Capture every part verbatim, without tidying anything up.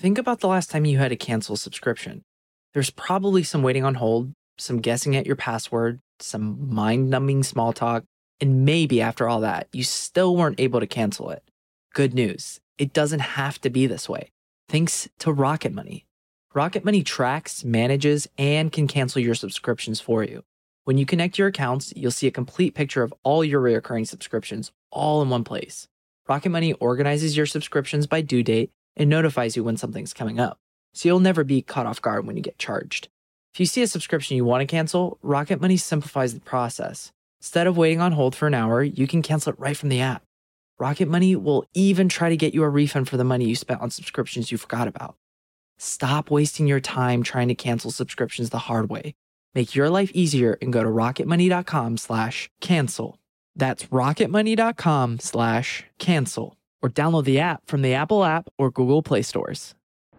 Think about the last time you had to cancel a subscription. There's probably some waiting on hold, some guessing at your password, some mind-numbing small talk, and maybe after all that, you still weren't able to cancel it. Good news, it doesn't have to be this way. Thanks to Rocket Money. Rocket Money tracks, manages, and can cancel your subscriptions for you. When you connect your accounts, you'll see a complete picture of all your recurring subscriptions all in one place. Rocket Money organizes your subscriptions by due date and notifies you when something's coming up, so you'll never be caught off guard when you get charged. If you see a subscription you want to cancel, Rocket Money simplifies the process. Instead of waiting on hold for an hour, you can cancel it right from the app. Rocket Money will even try to get you a refund for the money you spent on subscriptions you forgot about. Stop wasting your time trying to cancel subscriptions the hard way. Make your life easier and go to rocketmoney.com slash cancel. That's rocketmoney.com slash cancel. Or download the app from the Apple app or Google Play stores.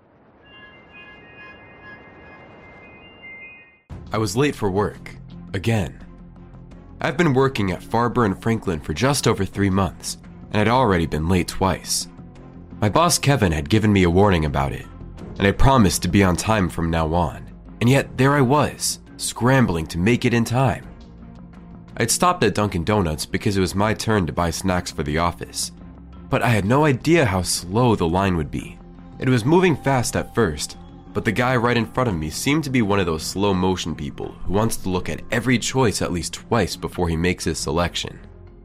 I was late for work. Again. I've been working at Farber and Franklin for just over three months, and I'd already been late twice. My boss Kevin had given me a warning about it, and I promised to be on time from now on. And yet there I was, scrambling to make it in time. I'd stopped at Dunkin' Donuts because it was my turn to buy snacks for the office, but I had no idea how slow the line would be. It was moving fast at first, but the guy right in front of me seemed to be one of those slow motion people who wants to look at every choice at least twice before he makes his selection.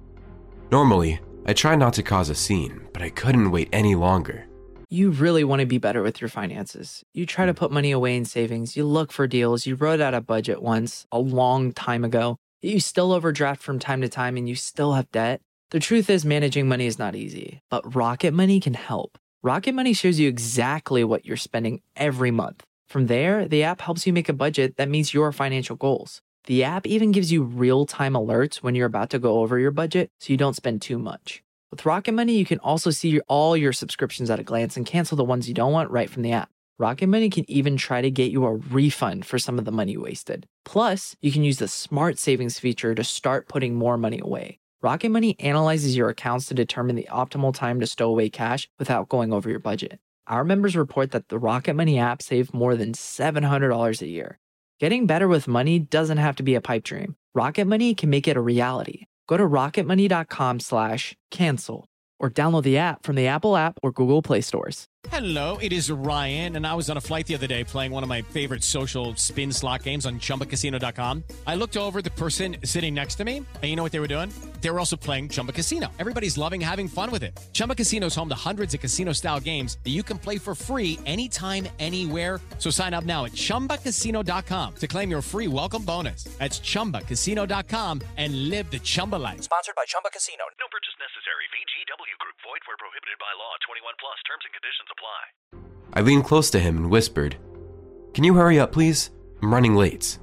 Normally, I try not to cause a scene, but I couldn't wait any longer. You really want to be better with your finances. You try to put money away in savings, you look for deals, you wrote out a budget once, a long time ago, you still overdraft from time to time and you still have debt. The truth is managing money is not easy, but Rocket Money can help. Rocket Money shows you exactly what you're spending every month. From there, the app helps you make a budget that meets your financial goals. The app even gives you real-time alerts when you're about to go over your budget so you don't spend too much. With Rocket Money, you can also see your, all your subscriptions at a glance and cancel the ones you don't want right from the app. Rocket Money can even try to get you a refund for some of the money you wasted. Plus, you can use the Smart Savings feature to start putting more money away. Rocket Money analyzes your accounts to determine the optimal time to stow away cash without going over your budget. Our members report that the Rocket Money app saved more than seven hundred dollars a year. Getting better with money doesn't have to be a pipe dream. Rocket Money can make it a reality. Go to rocketmoney.com slash cancel or download the app from the Apple app or Google Play stores. Hello, it is Ryan, and I was on a flight the other day playing one of my favorite social spin slot games on chumba casino dot com. I looked over at the person sitting next to me, and you know what they were doing? They were also playing Chumba Casino. Everybody's loving having fun with it. Chumba Casino is home to hundreds of casino-style games that you can play for free anytime, anywhere. So sign up now at chumba casino dot com to claim your free welcome bonus. That's chumba casino dot com and live the Chumba life. Sponsored by Chumba Casino. No purchase necessary. V G W Group. Void where prohibited by law. twenty-one plus. Terms and conditions apply. I leaned close to him and whispered, "Can you hurry up, please? I'm running late."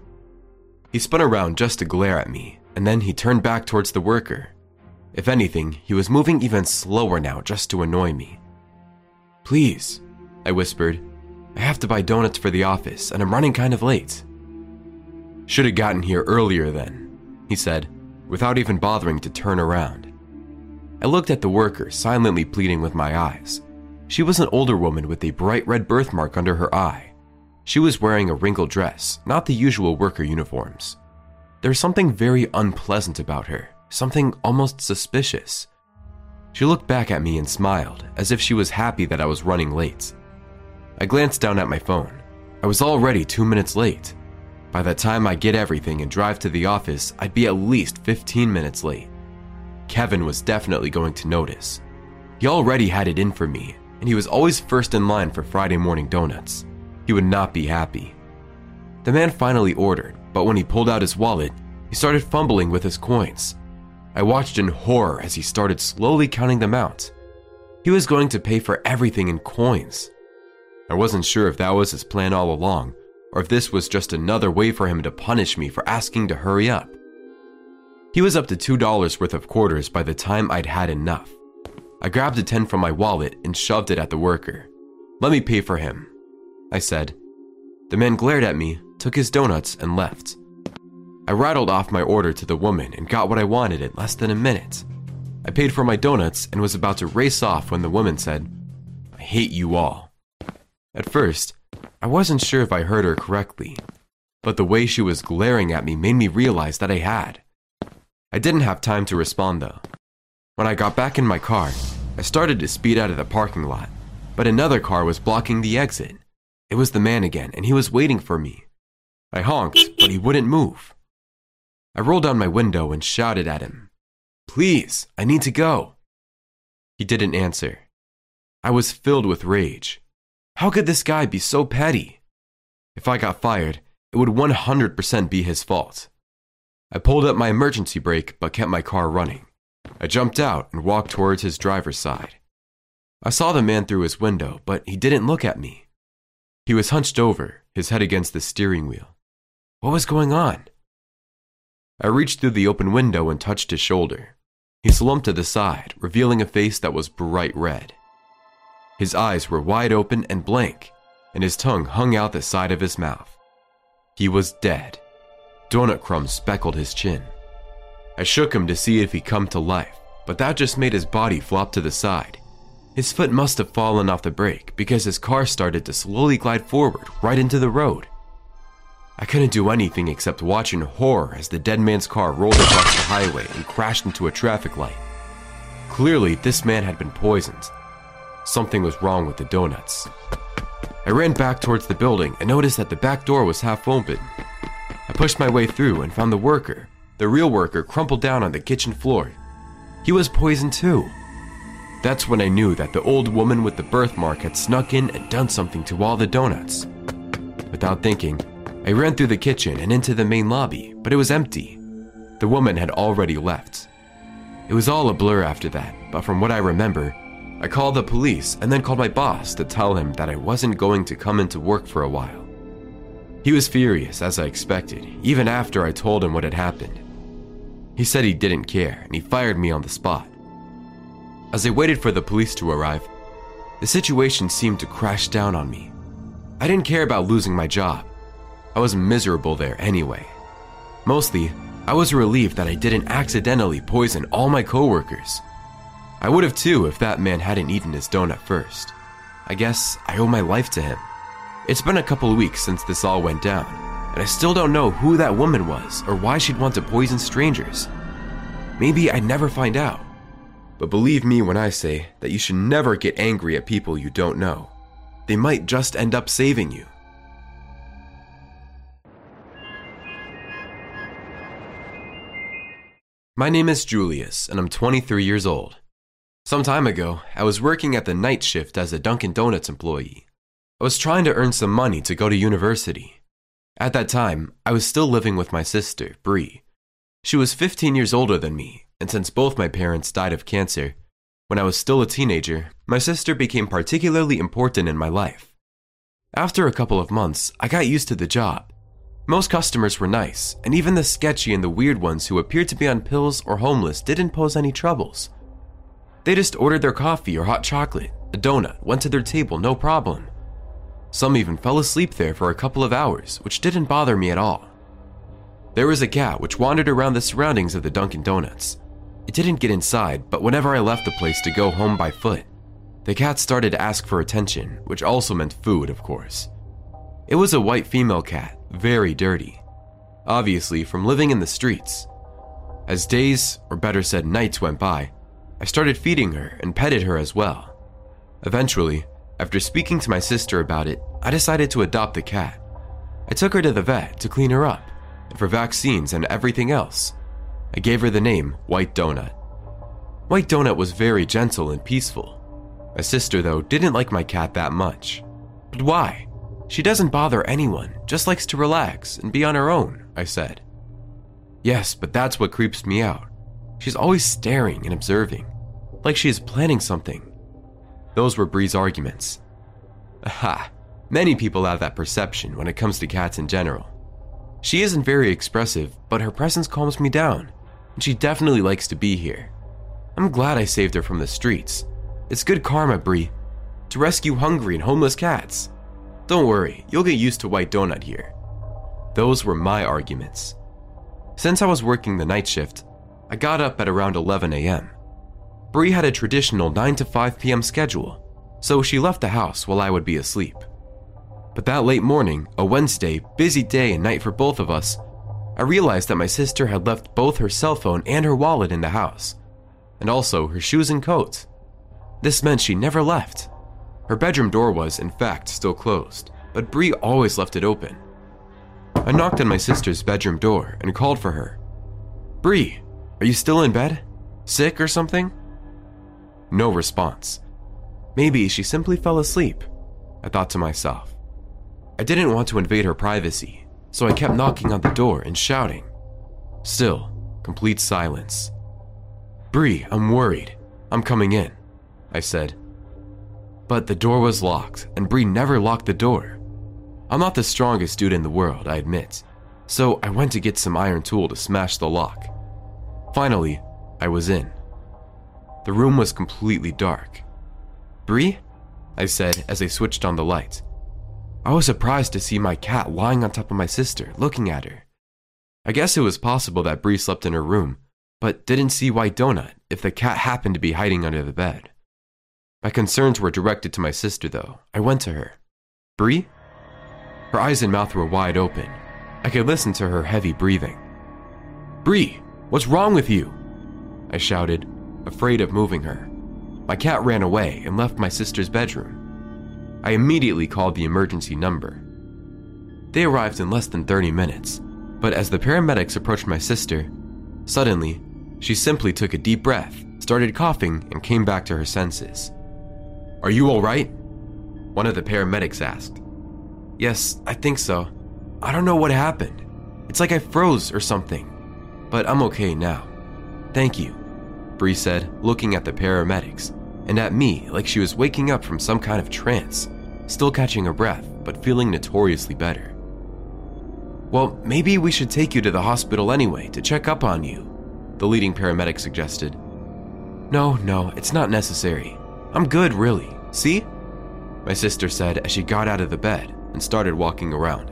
He spun around just to glare at me, and then he turned back towards the worker. If anything, he was moving even slower now just to annoy me. "Please," I whispered. "I have to buy donuts for the office, and I'm running kind of late." "Should have gotten here earlier then," he said, without even bothering to turn around. I looked at the worker, silently pleading with my eyes. She was an older woman with a bright red birthmark under her eye. She was wearing a wrinkled dress, not the usual worker uniforms. There was something very unpleasant about her, something almost suspicious. She looked back at me and smiled, as if she was happy that I was running late. I glanced down at my phone. I was already two minutes late. By the time I get everything and drive to the office, I'd be at least fifteen minutes late. Kevin was definitely going to notice. He already had it in for me, and he was always first in line for Friday morning donuts. He would not be happy. The man finally ordered, but when he pulled out his wallet, he started fumbling with his coins. I watched in horror as he started slowly counting them out. He was going to pay for everything in coins. I wasn't sure if that was his plan all along, or if this was just another way for him to punish me for asking to hurry up. He was up to two dollars worth of quarters by the time I'd had enough. I grabbed a ten from my wallet and shoved it at the worker. "Let me pay for him," I said. The man glared at me, took his donuts, and left. I rattled off my order to the woman and got what I wanted in less than a minute. I paid for my donuts and was about to race off when the woman said, "I hate you all." At first, I wasn't sure if I heard her correctly, but the way she was glaring at me made me realize that I had. I didn't have time to respond though. When I got back in my car, I started to speed out of the parking lot, but another car was blocking the exit. It was the man again, and he was waiting for me. I honked, but he wouldn't move. I rolled down my window and shouted at him, "Please, I need to go." He didn't answer. I was filled with rage. How could this guy be so petty? If I got fired, it would one hundred percent be his fault. I pulled up my emergency brake but kept my car running. I jumped out and walked towards his driver's side. I saw the man through his window, but he didn't look at me. He was hunched over, his head against the steering wheel. What was going on? I reached through the open window and touched his shoulder. He slumped to the side, revealing a face that was bright red. His eyes were wide open and blank, and his tongue hung out the side of his mouth. He was dead. Donut crumbs speckled his chin. I shook him to see if he'd come to life, but that just made his body flop to the side. His foot must have fallen off the brake because his car started to slowly glide forward right into the road. I couldn't do anything except watch in horror as the dead man's car rolled across the highway and crashed into a traffic light. Clearly, this man had been poisoned. Something was wrong with the donuts. I ran back towards the building and noticed that the back door was half open. I pushed my way through and found the worker, the real worker, crumpled down on the kitchen floor. He was poisoned too. That's when I knew that the old woman with the birthmark had snuck in and done something to all the donuts. Without thinking, I ran through the kitchen and into the main lobby, but it was empty. The woman had already left. It was all a blur after that, but from what I remember, I called the police and then called my boss to tell him that I wasn't going to come into work for a while. He was furious, as I expected, even after I told him what had happened. He said he didn't care, and he fired me on the spot. As I waited for the police to arrive, the situation seemed to crash down on me. I didn't care about losing my job. I was miserable there anyway. Mostly, I was relieved that I didn't accidentally poison all my coworkers. I would have too if that man hadn't eaten his donut first. I guess I owe my life to him. It's been a couple of weeks since this all went down, and I still don't know who that woman was or why she'd want to poison strangers. Maybe I'd never find out. But believe me when I say that you should never get angry at people you don't know. They might just end up saving you. My name is Julius, and I'm twenty-three years old. Some time ago, I was working at the night shift as a Dunkin' Donuts employee. I was trying to earn some money to go to university. At that time, I was still living with my sister, Bree. She was fifteen years older than me, and since both my parents died of cancer, when I was still a teenager, my sister became particularly important in my life. After a couple of months, I got used to the job. Most customers were nice, and even the sketchy and the weird ones who appeared to be on pills or homeless didn't pose any troubles. They just ordered their coffee or hot chocolate, a donut, went to their table, no problem. Some even fell asleep there for a couple of hours, which didn't bother me at all. There was a cat which wandered around the surroundings of the Dunkin' Donuts. It didn't get inside, but whenever I left the place to go home by foot, the cat started to ask for attention, which also meant food, of course. It was a white female cat, very dirty, obviously from living in the streets. As days, or better said nights, went by, I started feeding her and petted her as well. Eventually, after speaking to my sister about it, I decided to adopt the cat. I took her to the vet to clean her up, and for vaccines and everything else. I gave her the name White Donut. White Donut was very gentle and peaceful. My sister, though, didn't like my cat that much. But why? She doesn't bother anyone, just likes to relax and be on her own, I said. Yes, but that's what creeps me out. She's always staring and observing, like she is planning something. Those were Bree's arguments. Aha, many people have that perception when it comes to cats in general. She isn't very expressive, but her presence calms me down, and she definitely likes to be here. I'm glad I saved her from the streets. It's good karma, Bree, to rescue hungry and homeless cats. Don't worry, you'll get used to White Donut here. Those were my arguments. Since I was working the night shift, I got up at around eleven a.m. Bree had a traditional nine to five p.m. schedule, so she left the house while I would be asleep. But that late morning, a Wednesday, busy day and night for both of us, I realized that my sister had left both her cell phone and her wallet in the house, and also her shoes and coat. This meant she never left. Her bedroom door was, in fact, still closed, but Bree always left it open. I knocked on my sister's bedroom door and called for her. "Bree, are you still in bed? Sick or something?" No response. Maybe she simply fell asleep, I thought to myself. I didn't want to invade her privacy, so I kept knocking on the door and shouting. Still, complete silence. "Bree, I'm worried. I'm coming in," I said. But the door was locked, and Bree never locked the door. I'm not the strongest dude in the world, I admit, so I went to get some iron tool to smash the lock. Finally, I was in. The room was completely dark. "Bree?" I said as I switched on the light. I was surprised to see my cat lying on top of my sister, looking at her. I guess it was possible that Bree slept in her room, but didn't see why Donut if the cat happened to be hiding under the bed. My concerns were directed to my sister, though. I went to her. "Bree?" Her eyes and mouth were wide open. I could listen to her heavy breathing. "Bree, what's wrong with you?" I shouted, afraid of moving her. My cat ran away and left my sister's bedroom. I immediately called the emergency number. They arrived in less than thirty minutes, but as the paramedics approached my sister, suddenly, she simply took a deep breath, started coughing, and came back to her senses. "Are you all right?" One of the paramedics asked. "Yes, I think so. I don't know what happened. It's like I froze or something, but I'm okay now. Thank you," Bree said, looking at the paramedics and at me like she was waking up from some kind of trance, still catching her breath, but feeling notoriously better. "Well, maybe we should take you to the hospital anyway to check up on you," the leading paramedic suggested. "No, no, it's not necessary. I'm good, really. See?" my sister said as she got out of the bed and started walking around.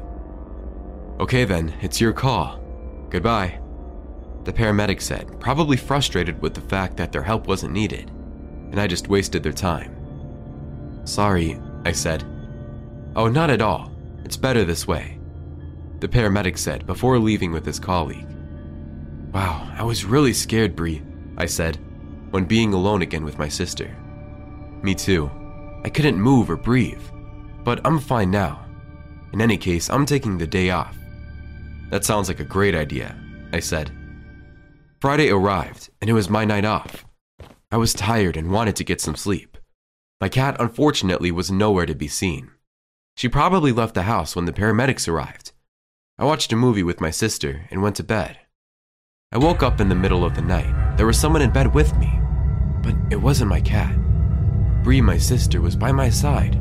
"Okay then, it's your call. Goodbye," the paramedic said, probably frustrated with the fact that their help wasn't needed, and I just wasted their time. "Sorry," I said. "Oh, not at all. It's better this way," the paramedic said before leaving with his colleague. "Wow, I was really scared, Bree," I said, when being alone again with my sister. "Me too. I couldn't move or breathe, but I'm fine now. In any case, I'm taking the day off." "That sounds like a great idea," I said. Friday arrived, and it was my night off. I was tired and wanted to get some sleep. My cat, unfortunately, was nowhere to be seen. She probably left the house when the paramedics arrived. I watched a movie with my sister and went to bed. I woke up in the middle of the night. There was someone in bed with me, but it wasn't my cat. Bree, my sister, was by my side.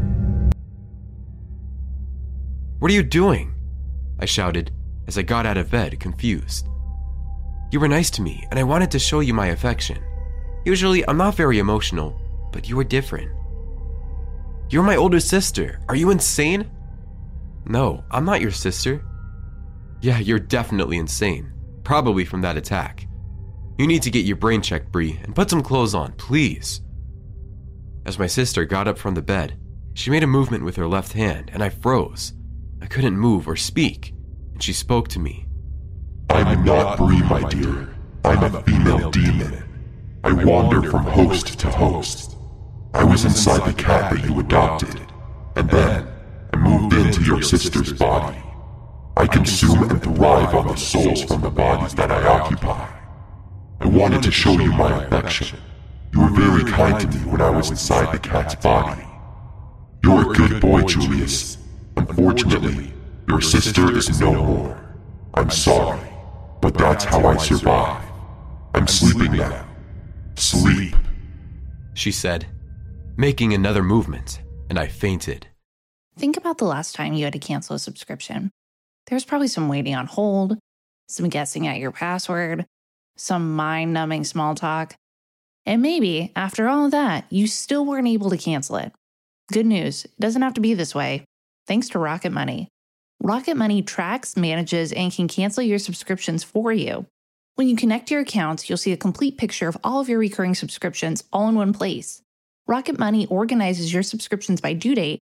"What are you doing?" I shouted as I got out of bed, confused. "You were nice to me, and I wanted to show you my affection. Usually, I'm not very emotional, but you were different." "You're my older sister. Are you insane?" "No, I'm not your sister." "Yeah, you're definitely insane. Probably from that attack. You need to get your brain checked, Bree, and put some clothes on, please." As my sister got up from the bed, she made a movement with her left hand, and I froze. I couldn't move or speak, and she spoke to me. "I'm not Bree, my dear. I'm a female demon. I wander from host to host. I was inside the cat that you adopted, and then I moved into your sister's body. I consume and thrive on the souls from the bodies that I occupy. I wanted to show you my affection. You were very kind to me when I was inside the cat's body. You're a good boy, Julius. Unfortunately, your sister is no more. I'm sorry, but that's how I survive. I'm sleeping now. Sleep," she said, making another movement, and I fainted. Think about the last time you had to cancel a subscription. There was probably some waiting on hold, some guessing at your password, some mind-numbing small talk. And maybe, after all of that, you still weren't able to cancel it. Good news, it doesn't have to be this way. Thanks to Rocket Money. Rocket Money tracks, manages, and can cancel your subscriptions for you. When you connect your accounts, you'll see a complete picture of all of your recurring subscriptions all in one place. Rocket Money organizes your subscriptions by due date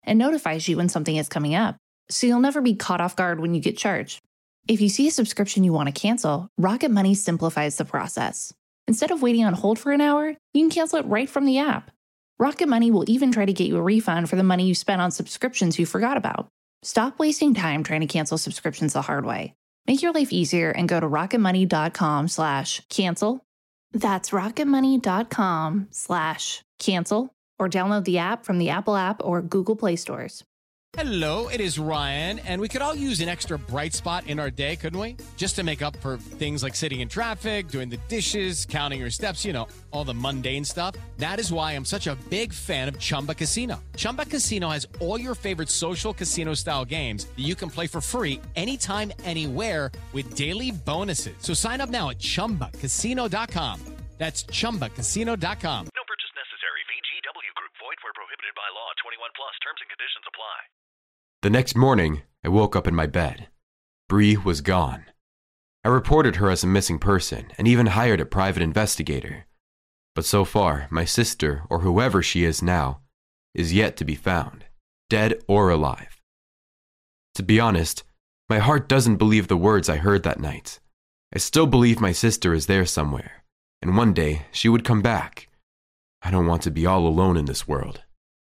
and notifies you when something is coming up, so you'll never be caught off guard when you get charged. If you see a subscription you want to cancel, Rocket Money simplifies the process. Instead of waiting on hold for an hour, you can cancel it right from the app. Rocket Money will even try to get you a refund for the money you spent on subscriptions you forgot about. Stop wasting time trying to cancel subscriptions the hard way. Make your life easier and go to rocketmoney.com slash cancel. That's rocketmoney.com slash cancel, or download the app from the Apple App or Google Play stores. Hello, it is Ryan, and we could all use an extra bright spot in our day, couldn't we? Just to make up for things like sitting in traffic, doing the dishes, counting your steps, you know, all the mundane stuff. That is why I'm such a big fan of Chumba Casino. Chumba Casino has all your favorite social casino-style games that you can play for free anytime, anywhere with daily bonuses. So sign up now at chumba casino dot com. That's chumba casino dot com. No purchase necessary. V G W Group. Void where prohibited by law. twenty-one plus. Terms and conditions apply. The next morning, I woke up in my bed. Bree was gone. I reported her as a missing person and even hired a private investigator. But so far, my sister, or whoever she is now, is yet to be found, dead or alive. To be honest, my heart doesn't believe the words I heard that night. I still believe my sister is there somewhere, and one day she would come back. I don't want to be all alone in this world.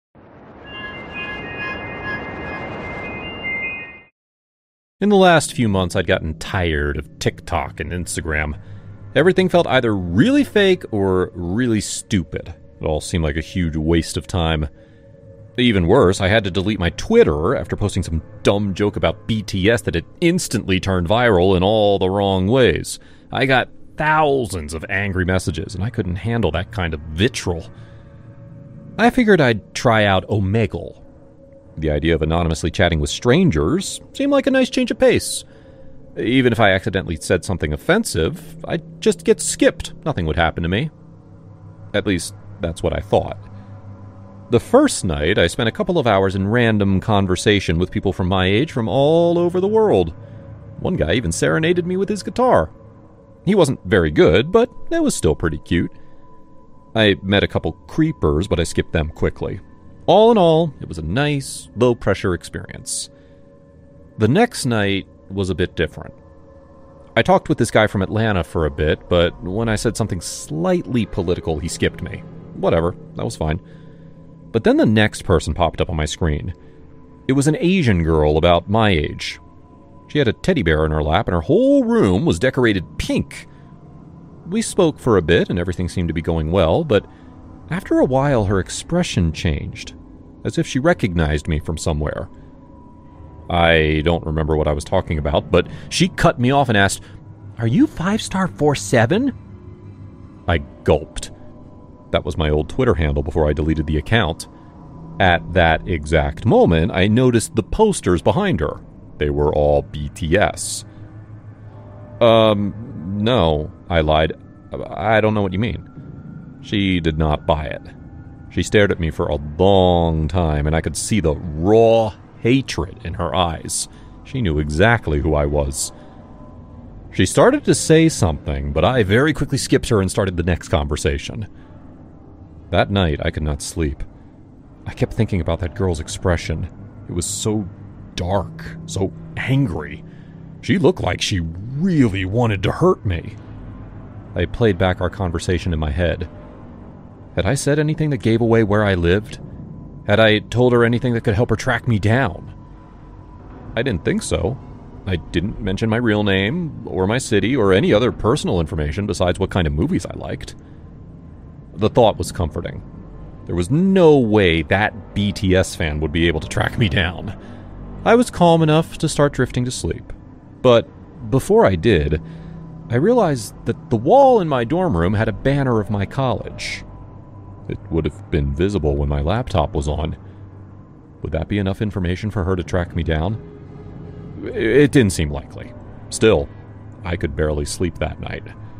In the last few months, I'd gotten tired of TikTok and Instagram. Everything felt either really fake or really stupid. It all seemed like a huge waste of time. Even worse, I had to delete my Twitter after posting some dumb joke about B T S that had instantly turned viral in all the wrong ways. I got thousands of angry messages, and I couldn't handle that kind of vitriol. I figured I'd try out Omegle. The idea of anonymously chatting with strangers seemed like a nice change of pace. Even if I accidentally said something offensive, I'd just get skipped. Nothing would happen to me. At least, that's what I thought. The first night, I spent a couple of hours in random conversation with people from my age from all over the world. One guy even serenaded me with his guitar. He wasn't very good, but it was still pretty cute. I met a couple creepers, but I skipped them quickly. All in all, it was a nice, low-pressure experience. The next night was a bit different. I talked with this guy from Atlanta for a bit, but when I said something slightly political, he skipped me. Whatever, that was fine. But then the next person popped up on my screen. It was an Asian girl about my age. She had a teddy bear in her lap, and her whole room was decorated pink. We spoke for a bit, and everything seemed to be going well, but after a while, her expression changed, as if she recognized me from somewhere. I don't remember what I was talking about, but she cut me off and asked, "Are you five star four seven?" I gulped. That was my old Twitter handle before I deleted the account. At that exact moment, I noticed the posters behind her. They were all B T S. Um, no, I lied. I don't know what you mean. She did not buy it. She stared at me for a long time, and I could see the raw hatred in her eyes. She knew exactly who I was. She started to say something, but I very quickly skipped her and started the next conversation. That night, I could not sleep. I kept thinking about that girl's expression. It was so dark, so angry. She looked like she really wanted to hurt me. I played back our conversation in my head. Had I said anything that gave away where I lived? Had I told her anything that could help her track me down? I didn't think so. I didn't mention my real name, or my city, or any other personal information besides what kind of movies I liked. The thought was comforting. There was no way that B T S fan would be able to track me down. I was calm enough to start drifting to sleep. But before I did, I realized that the wall in my dorm room had a banner of my college. It would have been visible when my laptop was on. Would that be enough information for her to track me down? It didn't seem likely. Still, I could barely sleep that night.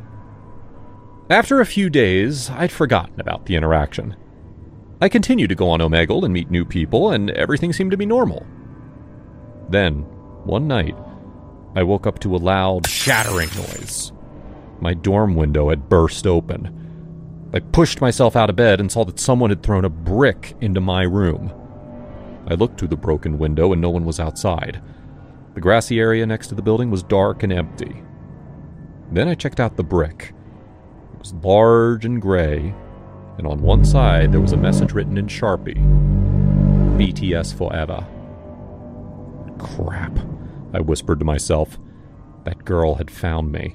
After a few days, I'd forgotten about the interaction. I continued to go on Omegle and meet new people, and everything seemed to be normal. Then, one night, I woke up to a loud, shattering noise. My dorm window had burst open. I pushed myself out of bed and saw that someone had thrown a brick into my room. I looked through the broken window and no one was outside. The grassy area next to the building was dark and empty. Then I checked out the brick. It was large and gray, and on one side there was a message written in Sharpie. B T S forever. Crap, I whispered to myself. That girl had found me.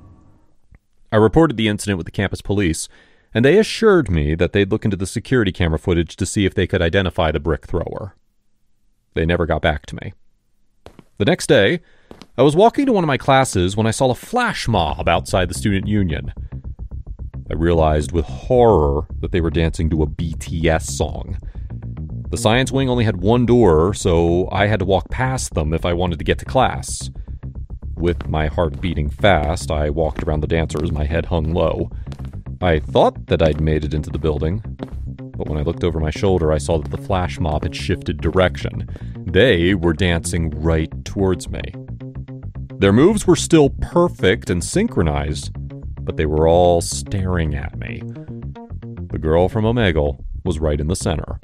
I reported the incident with the campus police, and they assured me that they'd look into the security camera footage to see if they could identify the brick thrower. They never got back to me. The next day, I was walking to one of my classes when I saw a flash mob outside the student union. I realized with horror that they were dancing to a B T S song. The science wing only had one door, so I had to walk past them if I wanted to get to class. With my heart beating fast, I walked around the dancers, my head hung low. I thought that I'd made it into the building, but when I looked over my shoulder, I saw that the flash mob had shifted direction. They were dancing right towards me. Their moves were still perfect and synchronized, but they were all staring at me. The girl from Omegle was right in the center.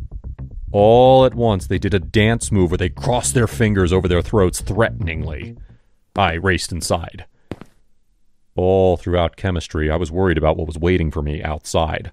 All at once, they did a dance move where they crossed their fingers over their throats threateningly. I raced inside. All throughout chemistry, I was worried about what was waiting for me outside.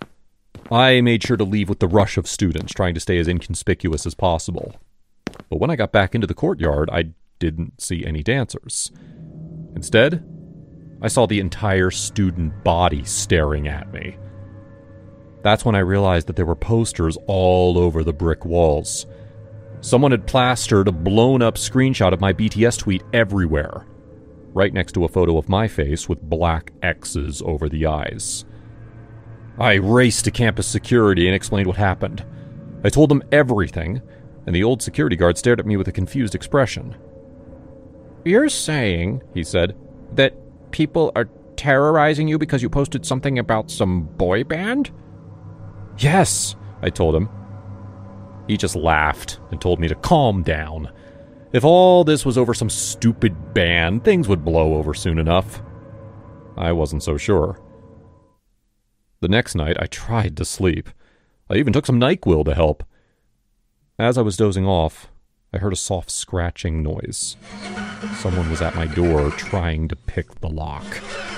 I made sure to leave with the rush of students, trying to stay as inconspicuous as possible. But when I got back into the courtyard, I didn't see any dancers. Instead, I saw the entire student body staring at me. That's when I realized that there were posters all over the brick walls. Someone had plastered a blown-up screenshot of my B T S tweet everywhere, right next to a photo of my face with black X's over the eyes. I raced to campus security and explained what happened. I told them everything, and the old security guard stared at me with a confused expression. "You're saying," he said, "that people are terrorizing you because you posted something about some boy band?" "Yes," I told him. He just laughed and told me to calm down. If all this was over some stupid band, things would blow over soon enough. I wasn't so sure. The next night, I tried to sleep. I even took some NyQuil to help. As I was dozing off, I heard a soft scratching noise. Someone was at my door trying to pick the lock.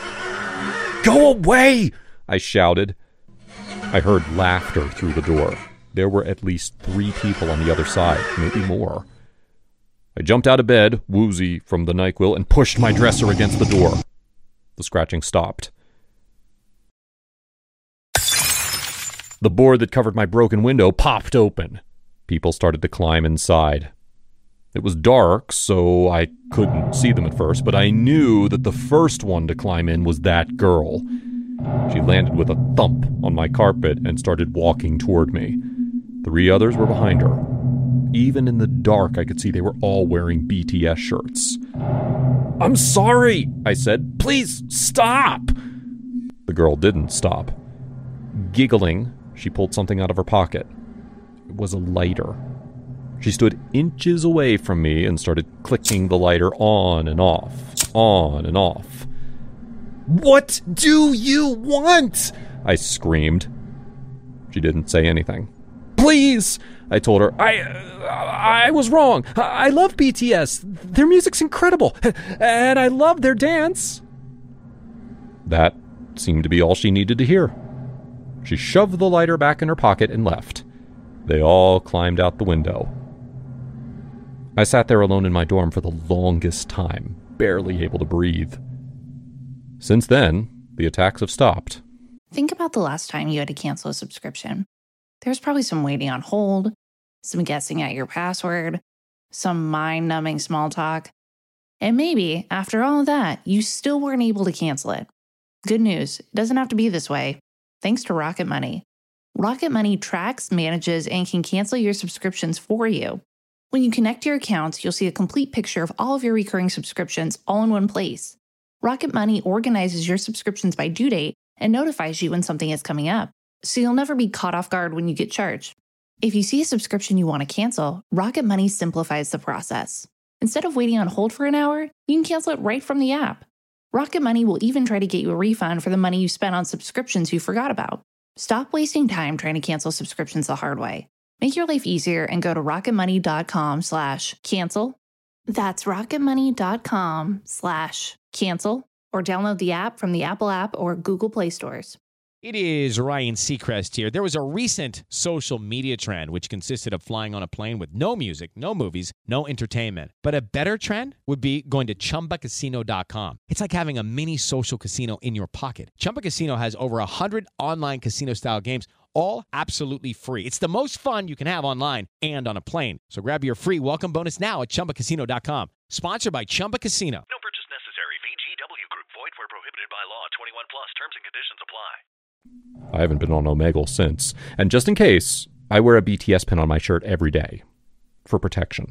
"Go away!" I shouted. I heard laughter through the door. There were at least three people on the other side, maybe more. I jumped out of bed, woozy from the NyQuil, and pushed my dresser against the door. The scratching stopped. The board that covered my broken window popped open. People started to climb inside. It was dark, so I couldn't see them at first, but I knew that the first one to climb in was that girl. She landed with a thump on my carpet and started walking toward me. Three others were behind her. Even in the dark, I could see they were all wearing B T S shirts. "I'm sorry," I said. "Please, stop!" The girl didn't stop. Giggling, she pulled something out of her pocket. It was a lighter. She stood inches away from me and started clicking the lighter on and off, on and off. "What do you want?" I screamed. She didn't say anything. "Please," I told her. I I was wrong. I love B T S. Their music's incredible. And I love their dance." That seemed to be all she needed to hear. She shoved the lighter back in her pocket and left. They all climbed out the window. I sat there alone in my dorm for the longest time, barely able to breathe. Since then, the attacks have stopped. Think about the last time you had to cancel a subscription. There's probably some waiting on hold, some guessing at your password, some mind-numbing small talk. And maybe, after all of that, you still weren't able to cancel it. Good news, it doesn't have to be this way. Thanks to Rocket Money. Rocket Money tracks, manages, and can cancel your subscriptions for you. When you connect your accounts, you'll see a complete picture of all of your recurring subscriptions all in one place. Rocket Money organizes your subscriptions by due date and notifies you when something is coming up, so you'll never be caught off guard when you get charged. If you see a subscription you want to cancel, Rocket Money simplifies the process. Instead of waiting on hold for an hour, you can cancel it right from the app. Rocket Money will even try to get you a refund for the money you spent on subscriptions you forgot about. Stop wasting time trying to cancel subscriptions the hard way. Make your life easier and go to rocketmoney.com slash cancel. That's rocketmoney.com slash cancel or download the app from the Apple app or Google Play stores. It is Ryan Seacrest here. There was a recent social media trend which consisted of flying on a plane with no music, no movies, no entertainment. But a better trend would be going to Chumba Casino dot com. It's like having a mini social casino in your pocket. Chumba Casino has over one hundred online casino-style games, all absolutely free. It's the most fun you can have online and on a plane. So grab your free welcome bonus now at Chumba Casino dot com. Sponsored by Chumba Casino. No purchase necessary. V G W Group. Void where prohibited by law. twenty-one plus. Terms and conditions apply. I haven't been on Omegle since. And just in case, I wear a B T S pin on my shirt every day for protection.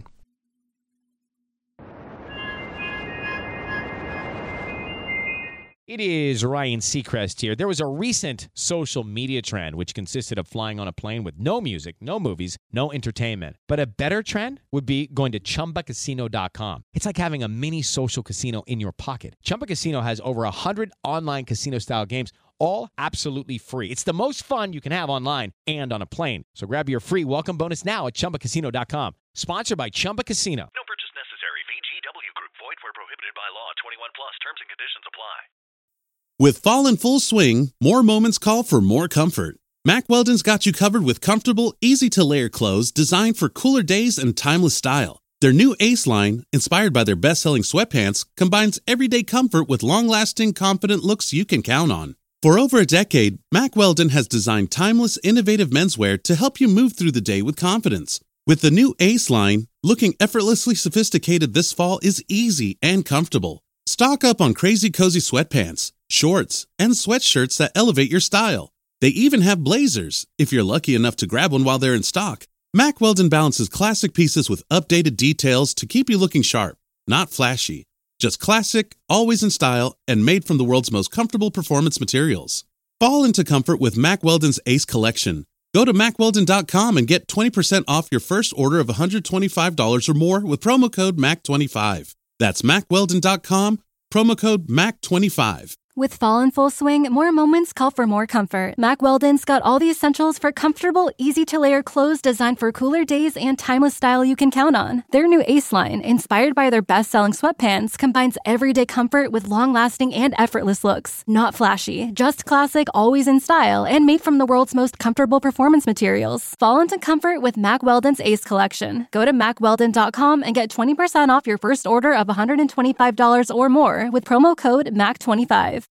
It is Ryan Seacrest here. There was a recent social media trend which consisted of flying on a plane with no music, no movies, no entertainment. But a better trend would be going to Chumba Casino dot com. It's like having a mini social casino in your pocket. Chumba Casino has over one hundred online casino-style games, all absolutely free. It's the most fun you can have online and on a plane. So grab your free welcome bonus now at Chumba Casino dot com. Sponsored by Chumba Casino. No purchase necessary. V G W Group. Void where prohibited by law. twenty-one plus. Terms and conditions apply. With fall in full swing, more moments call for more comfort. Mack Weldon's got you covered with comfortable, easy-to-layer clothes designed for cooler days and timeless style. Their new Ace line, inspired by their best-selling sweatpants, combines everyday comfort with long-lasting, confident looks you can count on. For over a decade, Mack Weldon has designed timeless, innovative menswear to help you move through the day with confidence. With the new Ace line, looking effortlessly sophisticated this fall is easy and comfortable. Stock up on crazy cozy sweatpants, shorts, and sweatshirts that elevate your style. They even have blazers, if you're lucky enough to grab one while they're in stock. Mack Weldon balances classic pieces with updated details to keep you looking sharp, not flashy. Just classic, always in style, and made from the world's most comfortable performance materials. Fall into comfort with Mack Weldon's Ace Collection. Go to Mack Weldon dot com and get twenty percent off your first order of one hundred twenty-five dollars or more with promo code M A C twenty-five. That's Mack Weldon dot com, promo code M A C twenty-five. With fall in full swing, more moments call for more comfort. Mack Weldon's got all the essentials for comfortable, easy-to-layer clothes designed for cooler days and timeless style you can count on. Their new Ace line, inspired by their best-selling sweatpants, combines everyday comfort with long-lasting and effortless looks. Not flashy, just classic, always in style, and made from the world's most comfortable performance materials. Fall into comfort with Mack Weldon's Ace Collection. Go to Mack Weldon dot com and get twenty percent off your first order of one hundred twenty-five dollars or more with promo code M A C twenty-five.